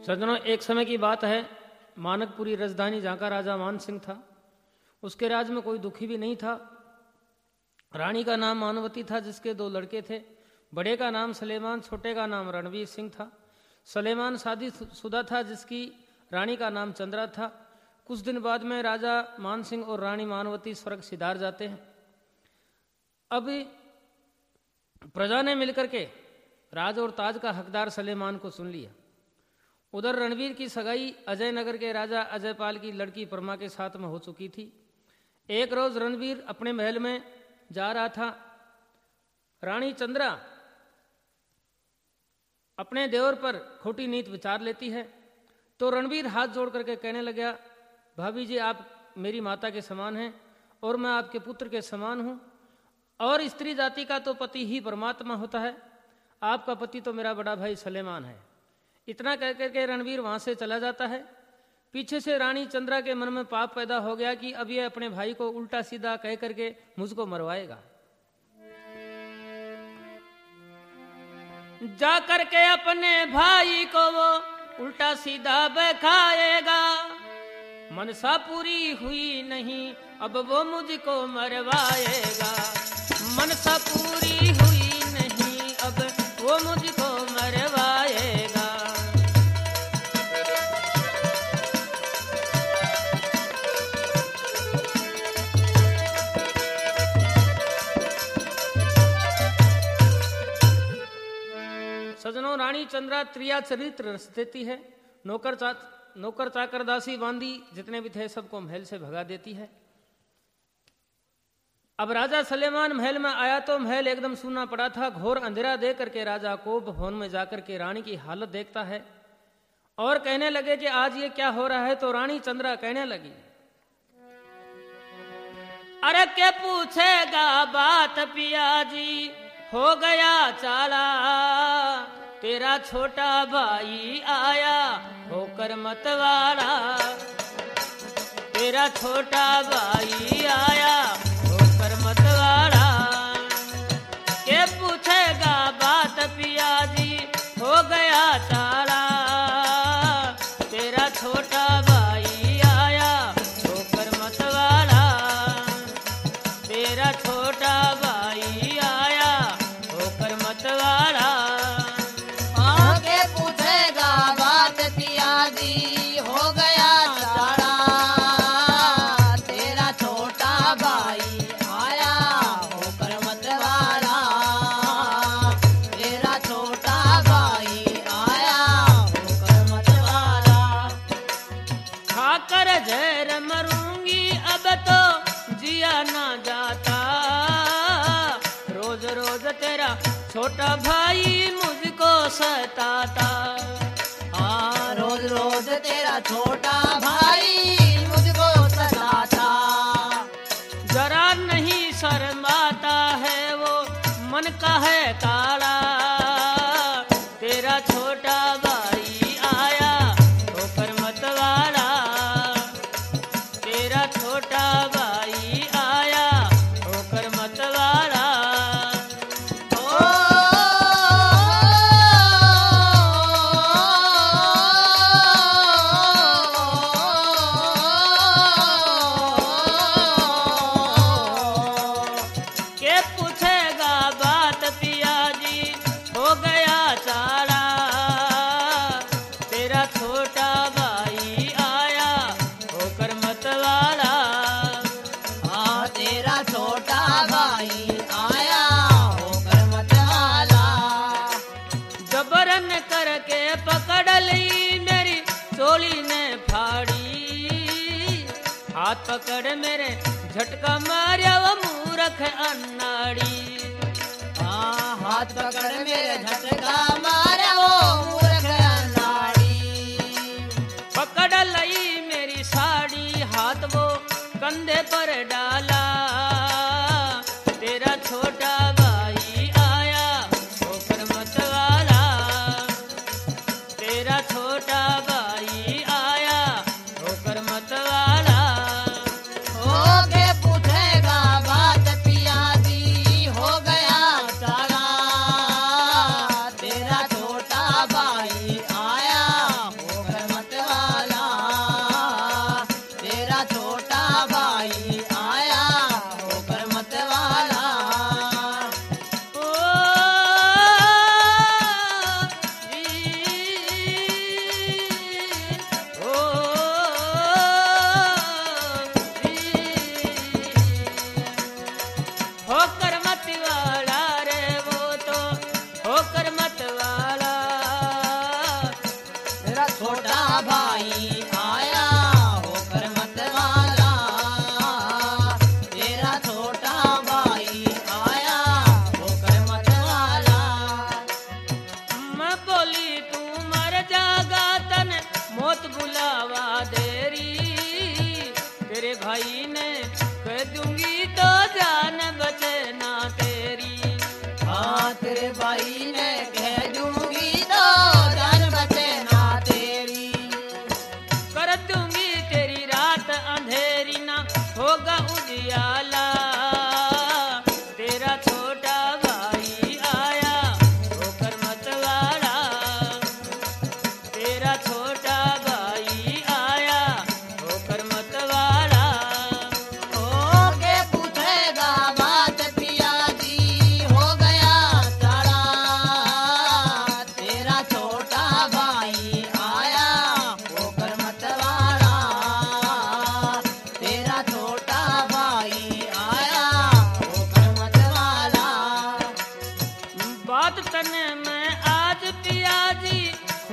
सज्जनों, एक समय की बात है, मानकपुरी राजधानी जहाँ का राजा मान सिंह था, उसके राज में कोई दुखी भी नहीं था। रानी का नाम मानवती था, जिसके 2 लड़के थे। बड़े का नाम सलेमान, छोटे का नाम रणवीर सिंह था। सलेमान शादीशुदा था, जिसकी रानी का नाम चंद्रा था। कुछ दिन बाद में राजा मान सिंह और रानी मानवती स्वर्ग सिधार जाते हैं। अब प्रजा ने मिलकर के राज और ताज का हकदार सलेमान को सुन लिया। उधर रणवीर की सगाई अजय नगर के राजा अजयपाल की लड़की परमा के साथ में हो चुकी थी। एक रोज रणवीर अपने महल में जा रहा था। रानी चंद्रा अपने देवर पर खोटी नीत विचार लेती है, तो रणवीर हाथ जोड़ करके कहने लगा, भाभी जी, आप मेरी माता के समान हैं और मैं आपके पुत्र के समान हूं, और स्त्री जाति का तो पति ही परमात्मा होता है। आपका पति तो मेरा बड़ा भाई सलेमान है। इतना कह करके रणवीर वहां से चला जाता है। पीछे से रानी चंद्रा के मन में पाप पैदा हो गया कि अब ये अपने भाई को उल्टा सीधा कह करके मुझको मरवाएगा। जा करके अपने भाई को वो उल्टा सीधा बखाएगा। मनसा पूरी हुई नहीं, अब वो मुझको मरवाएगा। मनसा पूरी हुई नहीं, अब वो मुझको मरवाएगा। सजनों, रानी चंद्रा त्रिया चरित्र रच देती है। नौकर चाकर दासी बांदी जितने भी थे सबको महल से भगा देती है। अब राजा सलेमान महल में आया तो महल एकदम सूना पड़ा था। घोर अंधेरा देख करके राजा कोप भवन में जाकर के रानी की हालत देखता है और कहने लगे कि आज ये क्या हो रहा है। तो रानी चंद्रा कहने लगी, अरे के पूछेगा बात पिया जी, हो गया चाला। तेरा छोटा भाई आया होकर मतवाला। तेरा छोटा भाई आया होकर मतवाला। के पूछेगा बात पिया जी, हो गया चाला। तेरा छोटा भाई आया होकर मतवाला। तेरा छोटा भाई आया होकर मतवाला। छोटा भाई मुझको सताता। हाँ, रोज रोज तेरा छोटा भाई मुझको सताता। जरा नहीं शर्माता है वो, मन का है काला। तेरा छोटा भाई आया होकर मतवाला। तेरा छोटा भाई आया होकर मतवाला। हाथ पकड़ मेरे झटका मारिया वो मूर्ख अन्नाड़ी। हाँ, हाथ पकड़ मेरे झटका मारिया वो मूर्ख अन्नाड़ी। पकड़ लई मेरी साड़ी, हाथ वो कंधे पर डाला। तेरा छोटा भाई आया होकर मतवाला। तेरा छोटा भाई आया होकर मतवाला।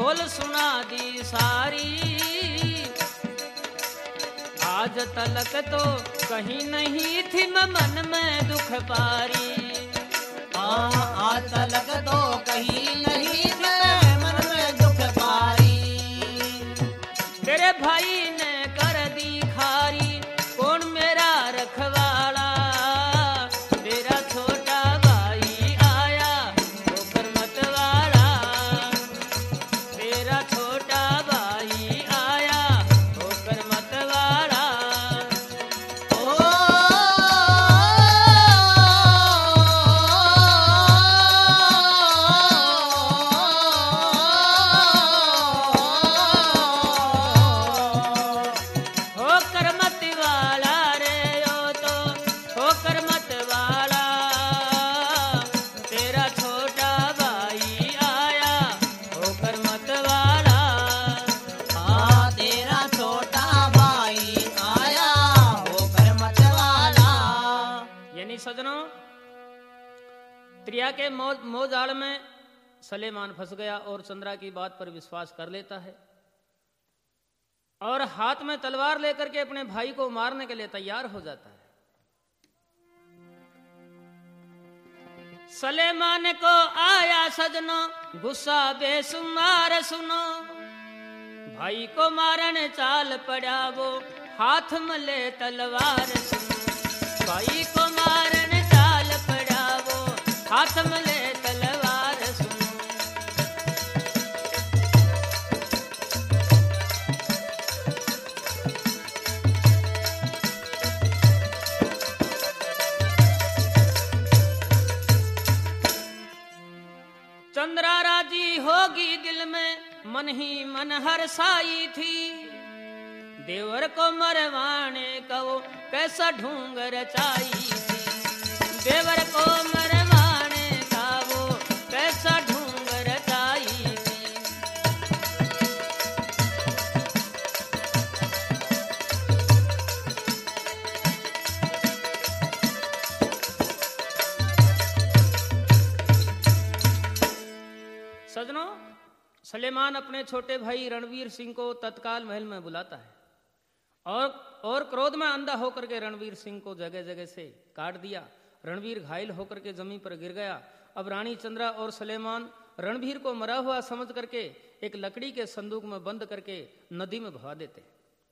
बोल सुना दी सारी। आज तलक तो कहीं नहीं थी मैं मन में दुख पारी। आज तलक तो कहीं नहीं थी मैं मन में दुख पारी। तेरे भाई ने कर दी खारी, कौन मेरा रखवाला। तेरा छोटा भाई आया होकर मतवाला। तेरा छोटा भाई आया होकर मतवाला। होकर मतवाला रे ओ तो होकर मतवाला। तेरा छोटा भाई आया होकर मतवाला। तेरा छोटा भाई आया होकर मतवाला। यानी सजनों, त्रिया के मोजाल में सलेमान फंस गया और चंद्रा की बात पर विश्वास कर लेता है और हाथ में तलवार लेकर के अपने भाई को मारने के लिए तैयार हो जाता है। सलेमान को आया सजनों गुस्सा बेसुमार सुनो। भाई को मारने चाल पड़ा वो हाथ में ले तलवार सुनो। भाई को मारने चाल पड़ा वो हाथ में ले तलवार सुनो। चंद्रा राजी होगी दिल में मन ही मन हर्षाई थी। देवर को मरवाने का वो कैसा ढूंग रचाई थी। देवर को मरवाने का वो कैसा ढूंग रचाई थी। सजनों, सलेमान अपने छोटे भाई रणवीर सिंह को तत्काल महल में बुलाता है और क्रोध में अंधा होकर के रणवीर सिंह को जगह जगह से काट दिया। रणवीर घायल होकर के जमीन पर गिर गया। अब रानी चंद्रा और सलेमान रणवीर को मरा हुआ समझ करके एक लकड़ी के संदूक में बंद करके नदी में बहा देते।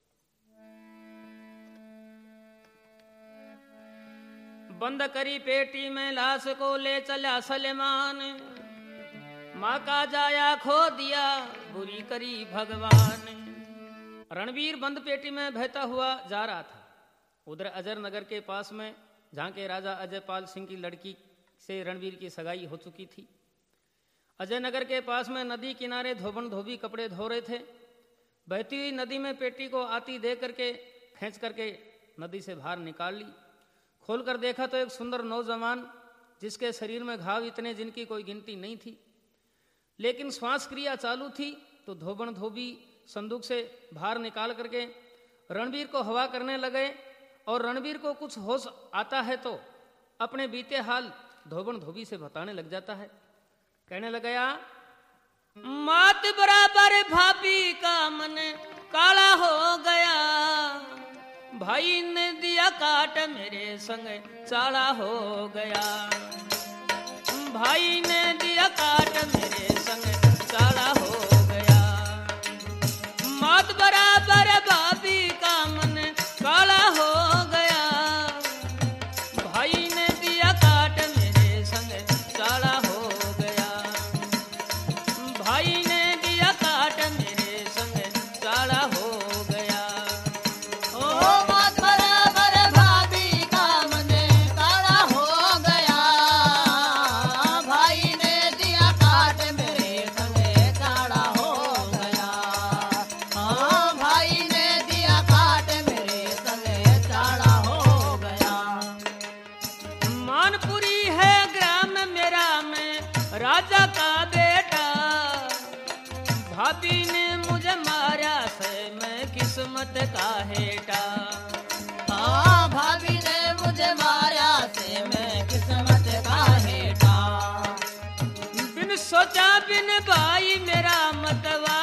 बंद करी पेटी में लाश को ले चला सलेमान। माँ का जाया खो दिया बुरी करी भगवान। रणवीर बंद पेटी में बहता हुआ जा रहा था। उधर अजर नगर के पास में जहाँ के राजा अजयपाल सिंह की लड़की से रणवीर की सगाई हो चुकी थी। अजय नगर के पास में नदी किनारे धोबन धोबी कपड़े धो रहे थे। बहती हुई नदी में पेटी को आती दे करके खींच करके नदी से बाहर निकाल ली। खोल कर देखा तो एक सुंदर नौजवान जिसके शरीर में घाव इतने जिनकी कोई गिनती नहीं थी, लेकिन श्वास क्रिया चालू थी। तो धोबन धोबी संदूक से बाहर निकाल करके रणवीर को हवा करने लगे और रणवीर को कुछ होश आता है तो अपने बीते हाल धोबन धोबी से बताने लग जाता है। कहने लग गया, मात बराबर भाभी का मन काला हो गया। भाई ने दिया काट मेरे संग चाला हो गया। भाई ने दिया काट मेरे संग चाला हो गया। मात बराबर भाभी का मन काला हो गया। भाई ने दिया काट मेरे संग चाला हो गया। भाई ने दिया काट मेरे संग चाला हो गया। ओ मात बराबर भाभी का मन काला हो गया। भाई ने दिया काट मेरे संग चाला हो गया। हाँ, भाई ने दिया काट मेरे संग चाला हो गया। मानपुरी है ग्राम मेरा, मैं राजा का बेटा। भाभी ने मुझे मारा से मैं किस्मत का हेटा। हाँ, भाभी ने मुझे मारा से मैं किस्मत का हेटा। बिन सोचा बिन भाई मेरा मतवा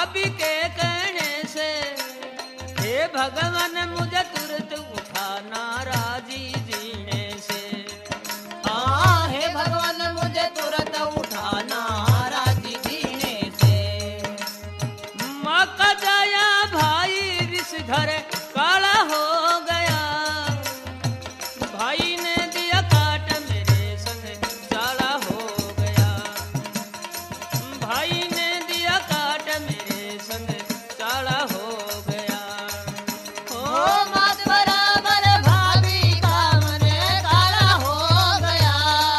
भाभी के कहने से हे भगवान मुझे तुरंत उठाना राजी जीने से। हाँ हे भगवान मुझे तुरंत उठाना राजी जीने से। माँ का जाया भाई रिस घर काला हो गया, भाई ने दिया काट मेरे संग चाला हो गया, भाई ने दिया काट मेरे संग चाला हो गया। ओ मात बराबर भाभी का मन काला हो गया,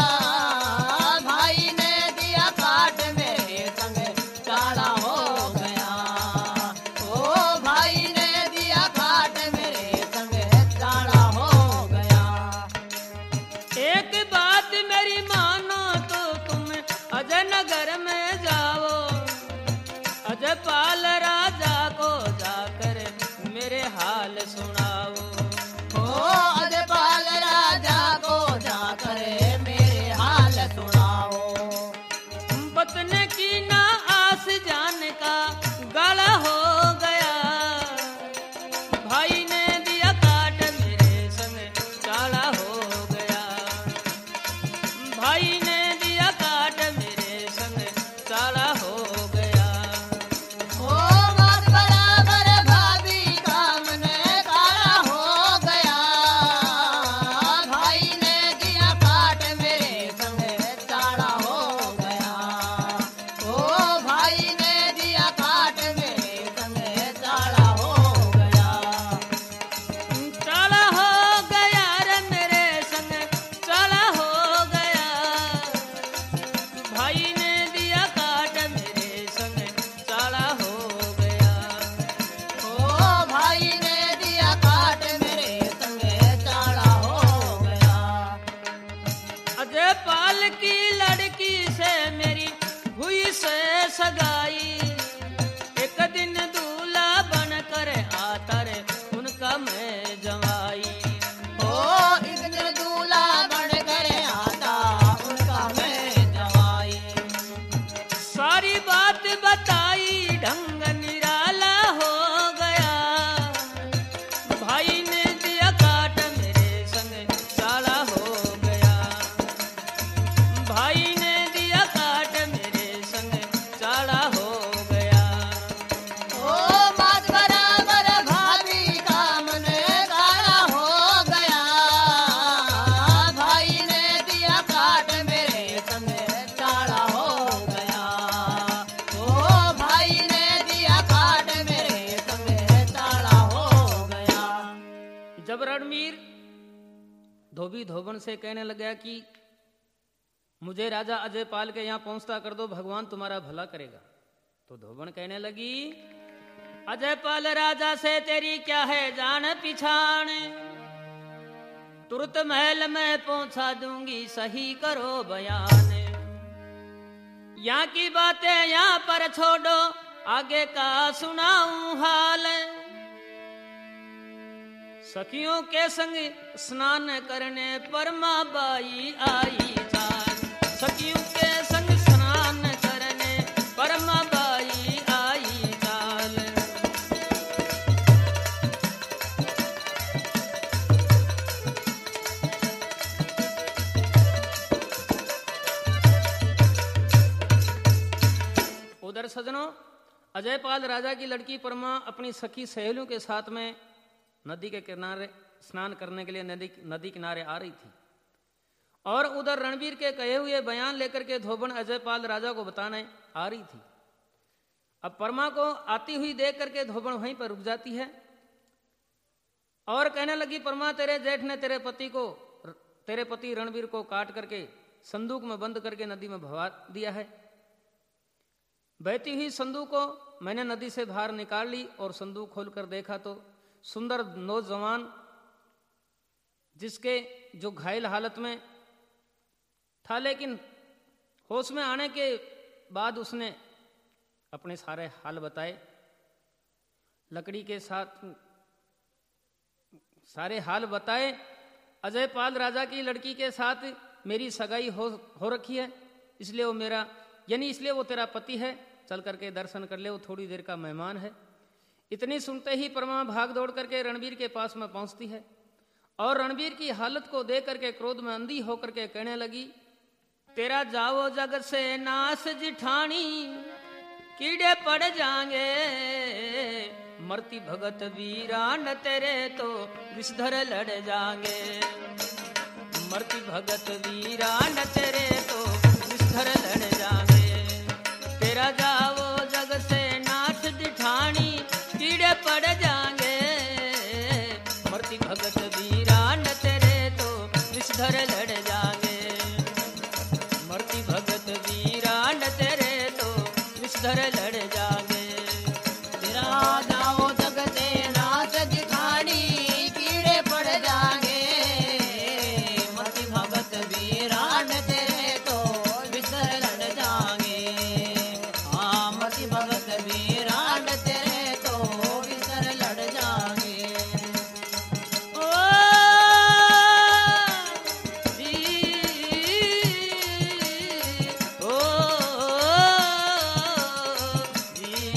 भाई ने दिया काट मेरे संग चाला हो गया। ओ भाई ने दिया काट मेरे संग चाला हो गया। एक बात मेरी मानो तो तुम अजय नगर में जाओ, अजय पाल राजा को जाकर मेरे हाल सुनाओ। ओ अजपाल राजा को जाकर मेरे हाल सुनाओ। बतने की ना आस जान का गाला हो गया, भाई ने दिया काट मेरे संग चाला हो गया, भाई ने दिया काट मेरे संग चाला हो गया। ओ बात बराबर भाभी का मन काला हो गया, भाई ने दिया काट मेरे संग चाला हो गया। ओ भाई ने दिया काट मेरे संग चाला हो गया। चाला हो गया रे मेरे संग चाला हो गया, भाई ने दिया काट मेरे संग चाला हो गया। ओ भाई ने दिया काट मेरे संग चाला हो गया। अजय पाल की लड़की से मेरी हुई से सगाई, एक दिन दूल्हा बनकर आता रे उनका मैं जवाई। ओ एक दिन दूल्हा बनकर आता उनका मैं जवाई। सारी बात बताई ढंग निराला हो गया, भाई ने दिया काट मेरे संग चाला हो गया, भाई ने दिया काट मेरे संग चाला हो गया। ओ बात बराबर भाभी का मन काला हो गया, भाई ने दिया काट मेरे संग चाला हो गया। ओ भाई ने दिया काट मेरे संग चाला हो गया। जब रणवीर धोबी धोबन से कहने लगा कि मुझे राजा अजय पाल के यहाँ पहुंचता कर दो, भगवान तुम्हारा भला करेगा, तो धोबन कहने लगी अजय पाल राजा से तेरी क्या है जान पिछाण, तुरंत महल में पहुंचा दूंगी सही करो बयान। यहाँ की बातें यहाँ पर छोड़ो आगे का सुनाऊं हाल, सखियों के संग स्नान करने पर माँ बाई आई चाल, सखियों के संग स्नान करने पर माँ बाई आई चाल। उधर सजनों अजय पाल राजा की लड़की परमा अपनी सखी सहेलियों के साथ में नदी के किनारे स्नान करने के लिए नदी किनारे आ रही थी, और उधर रणवीर के कहे हुए बयान लेकर के धोबन अजय पाल राजा को बताने आ रही थी। अब परमा को आती हुई देख करके धोबन वहीं पर रुक जाती है और कहने लगी परमा तेरे जेठ ने तेरे पति रणवीर को काट करके संदूक में बंद करके नदी में भगा दिया है। बहती हुई संदूक को मैंने नदी से बाहर निकाल ली और संदूक खोलकर देखा तो सुंदर नौजवान जिसके जो घायल हालत में था, लेकिन होश में आने के बाद उसने अपने सारे हाल बताए, लकड़ी के साथ सारे हाल बताए। अजय पाल राजा की लड़की के साथ मेरी सगाई हो रखी है, इसलिए वो मेरा इसलिए वो तेरा पति है, चल करके दर्शन कर ले, वो थोड़ी देर का मेहमान है। इतनी सुनते ही परमा भाग दौड़ करके रणवीर के पास में पहुंचती है और रणवीर की हालत को देख करके क्रोध में अंधी होकर के कहने लगी, तेरा जाओ जग से नाश जिठानी, कीड़े पड़ जाएंगे, मरती भगत वीरान तेरे तो विषधर लड़ जाएंगे, मरती भगत वीरान तेरे तो विषधर लड़ जाएंगे, तेरा जाओ जग से नाश जिठानी, कीड़े पड़ जाएंगे, मरती भगत वीरान तेरे तो विषधर लड़ जाएंगे, मरती भगत वीरान तेरे तो विषधर लड़ जाएंगे, तेरा जाओ जग से नाश जिठानी, कीड़े पड़ जाएंगे, मरती भगत वीरान तेरे तो विषधर लड़ जाएंगे, हाँ मरती भगत वीरान तेरे तो विषधर लड़ जाएंगे। ओ जी, ओ जी,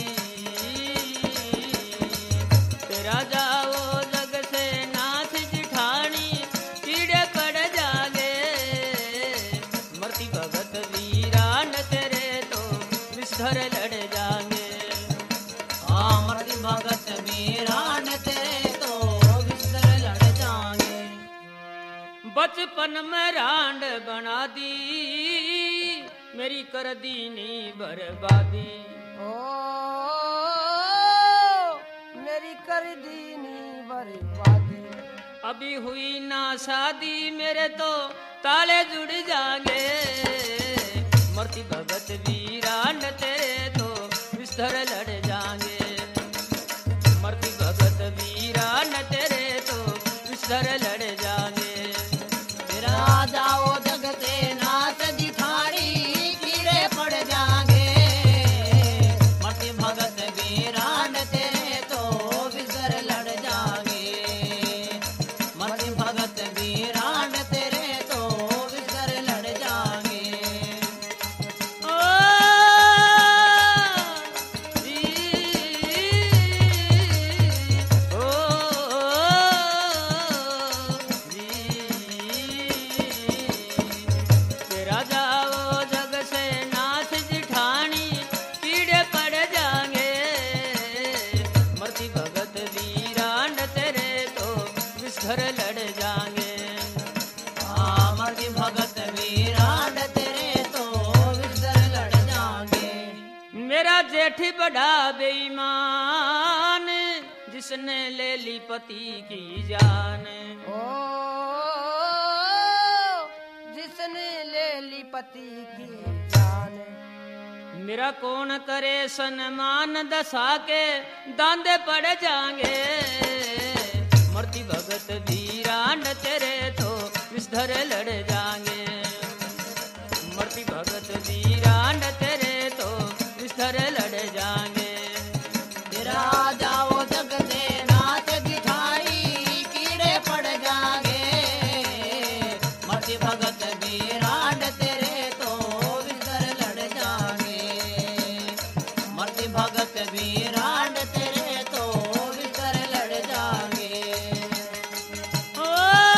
तेरा जाओ जग से नाश जिठानी, कीड़े पड़ जागे, मरती भगत वीरान तेरे तो विषधर लड़ जाएंगे, हाँ मरती भगत वीरान तेरे तो विषधर लड़ जाएंगे। बचपन में रांड बना दी, मेरी कर दीनी बर्बादी, ओ मेरी कर दीनी बर्बादी, अभी हुई ना शादी, मेरे तो ताले जुड़ जाएंगे, मरती भगत वीरान तेरे तो विषधर लड़ जाएंगे, मरती भगत वीरान तेरे तो विषधर लड़ जाएंगे, तेरा जाओ जग से नाश जिठानी, कीड़े पड़ जाएंगे, मरती भगत वीरान तेरे तो विषधर लड़ जाएंगे, मरती भगत वीरान तेरे तो विषधर लड़ जाएंगे। ओ जी, ओ जी, तेरा जाओ जग से नाश जिठानी, कीड़े पड़ जाएंगे, मरती भगत वीरान तेरे तो विषधर लड़ जाएंगे, हाँ मरती भगत वीरान तेरे तो विषधर लड़ जाएंगे। मेरा जेठ बड़ा बेईमान, जिसने ले ली पति की जान, ओ जिसने ले ली पति की जान, मेरा कौन करे सन्मान, दशा के दांदे पड़ जाएंगे, मरती भगत वीरान तेरे तो विषधर लड़ जाएंगे, मरती भगत वीरान तेरे तो विषधर लड़ जाएंगे, तेरा जाओ जग से नाश जिठानी, कीड़े पड़ जाएंगे, मरती भगत वीरान तेरे तो विषधर लड़ जाएंगे, मरती भगत वीरान तेरे तो विषधर लड़ जाएंगे। ओ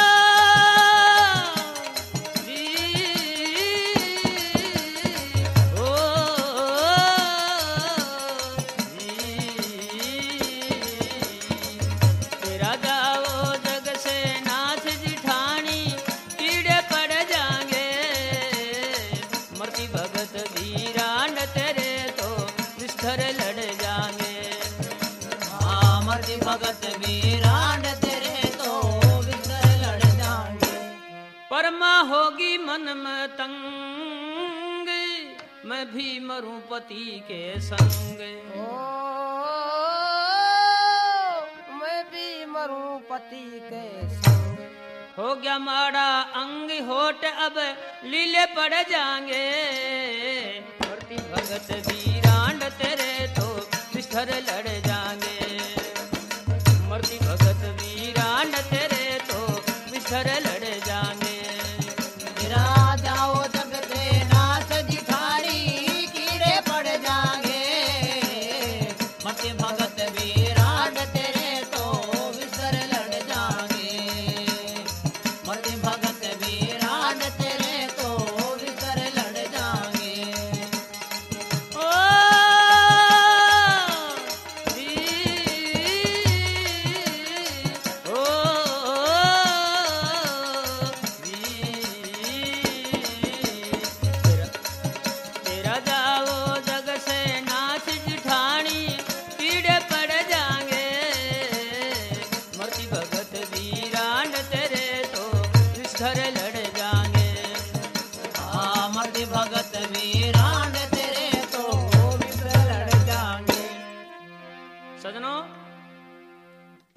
जी, ओ जी, तेरा जाओ जग से नाश जिठानी, कीड़े पड़ जाएंगे, मरती भगत वीरान तेरे तो विषधर लड़ जाएंगे, हाँ मरती भगत वीरान तेरे तो विषधर लड़ जाएंगे। परमा होगी मन में तंग, मैं भी मरूं पति के संग, ओ मैं भी मरूं पति के संग, हो गया माड़ा अंग होठ, अब लीले पड़ जाएंगे, मरती भगत वीरान तेरे तो विषधर लड़ जाएंगे, मरती भगत वीरान तेरे तो विषधर लड़ जाएंगे, तेरा जाओ जग से नाश जिठानी, कीड़े पड़ जाएंगे,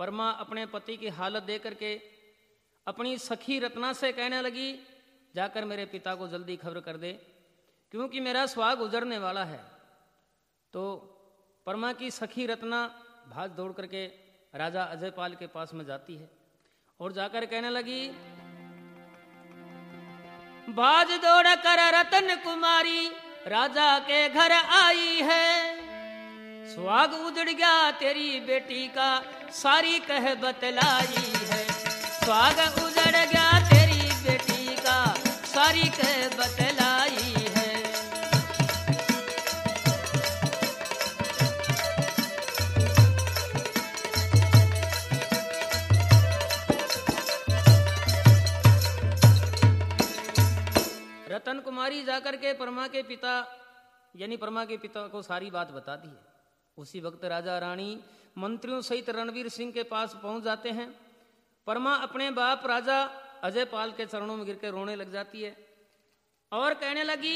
परमा अपने पति की हालत देख करके अपनी सखी रत्ना से कहने लगी, जाकर मेरे पिता को जल्दी खबर कर दे, क्योंकि मेरा सुहाग गुजरने वाला है। तो परमा की सखी रत्ना भाग दौड़ करके राजा अजयपाल के पास में जाती है और जाकर कहने लगी, भाज दौड़ कर रतन कुमारी राजा के घर आई है, सुहाग उजड़ गया तेरी बेटी का सारी कह बतलाई है, सुहाग उजड़ गया तेरी बेटी का सारी कह बतलाई है। रतन कुमारी जाकर के परमा के पिता यानी परमा के पिता को सारी बात बता दी है। उसी वक्त राजा रानी मंत्रियों सहित रणवीर सिंह के पास पहुंच जाते हैं। परमा अपने बाप राजा अजयपाल के चरणों में गिर के रोने लग जाती है और कहने लगी,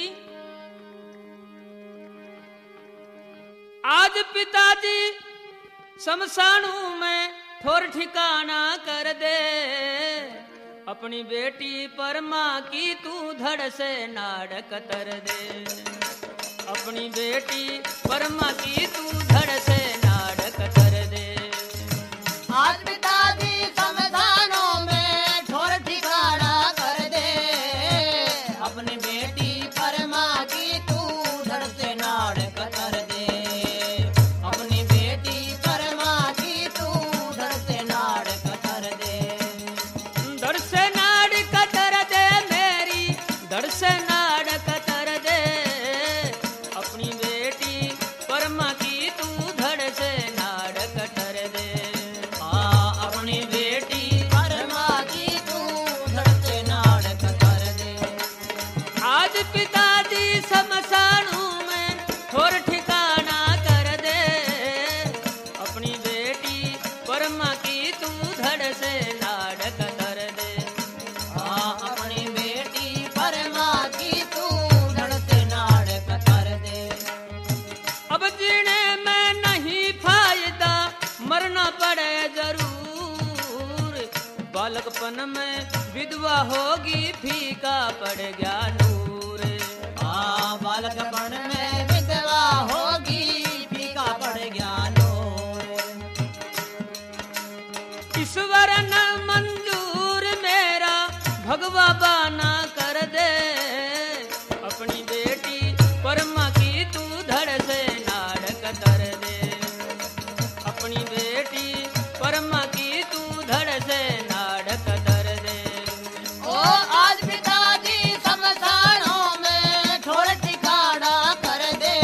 आज पिताजी शमशानों में ठोर ठिकाना कर दे, अपनी बेटी परमा की तू धड़ से नाड़ कतर दे, अपनी बेटी परमा की तू धड़ से नाड़ कतर दे। आज पिताजी शमशानों में ठोर ठिकाना कर दे, अपनी बेटी परमा की तू धड़ से नाड़ कतर दे, अपनी बेटी परमा की तू धड़ से नाड़ कतर दे। धड़ से नाड़ कतर दे मेरी, धड़ से नाड़ कतर दे, अपनी बेटी परमा की तू धड़ से नाड़ कतर दे। अपनी बेटी परमा की तू धड़ से नाड़ कतर दे। आज पिताजी शमशानों में ठोर ठिकाना कर दे, अपनी बेटी परमा की तू धड़ से नाड़ कतर दे। अपनी बेटी परमा की तू धड़ से नाड़ कतर दे। अब जीने में नहीं फायदा मरना पड़े जरूर, बालकपन में विधवा होगी फीका पड़ गया नूर। बालकपन में विधवा होगी फीका पड़ गया नूर। ईश्वर न मंजूर मेरा भगवा बाना कर दे, अपनी बेटी परमा की तू धड़ से नाड़ कतर दे, अपनी बेटी परमा की तू धड़ से नाड़ कतर दे। ओ आज पिताजी शमशानों में ठोर ठिकाना कर दे,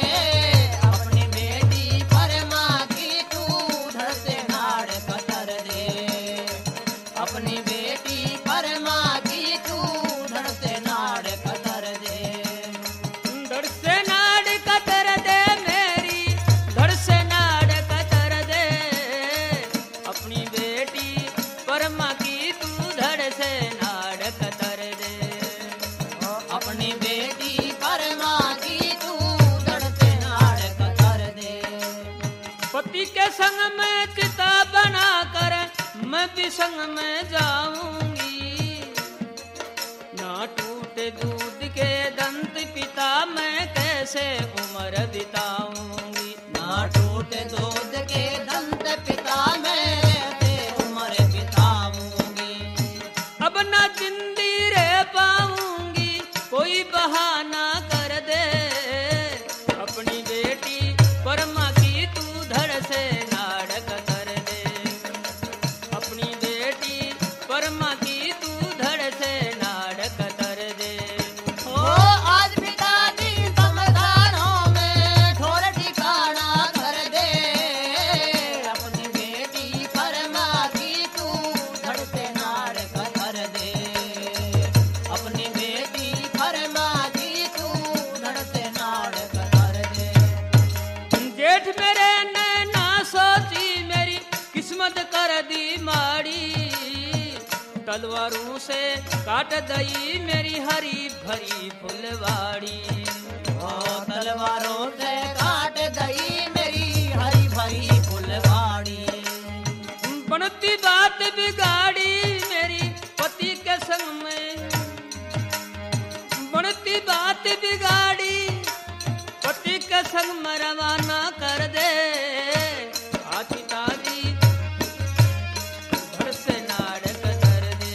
अपनी बेटी परमा की तू धड़ से नाड़ कतर दे, अपनी बेटी परमा की तू धड़ से नाड़ कतर दे। धड़ से नाड़ कतर दे मेरी, धड़ से नाड़ कतर दे, अपनी बेटी परमा की तू धड़ से नाड़ कतर दे। अपनी बेटी परमा की तू धड़ से नाड़ कतर दे। पति के संग में चिता बना कर मैं भी संग में जाऊंगी, ना टूटे दूध के दंत पिता मैं कैसे उम्र बिताऊंगी, ना टूटे दूध के दंत पिता मैं ते उम्र बिताऊंगी। अब ना जिंदी रह पाऊंगी कोई बहाना कर दे, अपनी बेटी परमा की तू धड़ से नाड़ कतर दे, अपनी बेटी परमा की तू धड़ से नाड़ कतर दे। ओ आज पिताजी शमशानों में ठोर ठिकाना कर दे, अपनी बेटी परमा की तू धड़ से नाड़ कतर दे, अपनी बेटी परमा की तू धड़ से नाड़ कतर दे। जेठ मेरे ने ना सोची मेरी किस्मत कर दी माड़ी, तलवारों से काट गई मेरी हरी भरी फुलवाड़ी, तलवारों से काट गई मेरी हरी भरी फुलवाड़ी। बनती बात बिगाड़ी मेरी पति के संग में, बनती बात बिगाड़ी पति के संग में रवाना कर दे। आ पिताजी घर से नाड़ कर दे,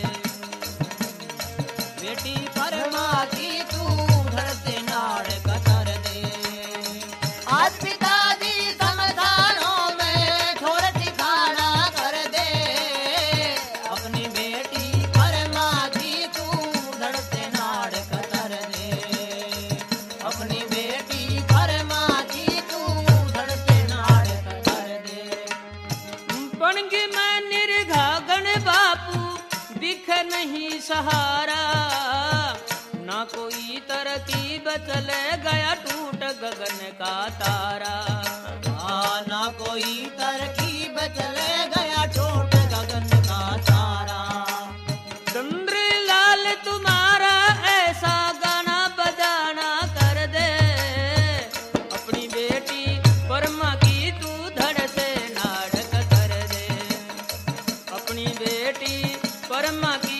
बेटी परमा की तू धड़ से नाड़ कतर दे। आज पिताजी समधानों में ठोर ठिकाना कर दे, अपनी बेटी परमा की तू धड़ से नाड़ कतर दे, अपनी बेटी परमा की तू धड़ से नाड़ कतर दे। बनगी मैं निर्घागन बापू दिख नहीं सहारा, ना कोई तरकीब चले गया टूट गगन का तारा। ना कोई तरकीब चले गया टूट गगन का तारा। चंद्र लाल तुम्हारा ऐसा गाना बजाना कर दे, अपनी बेटी परमा की तू धड़ से नाड़ कर दे, अपनी बेटी परमा की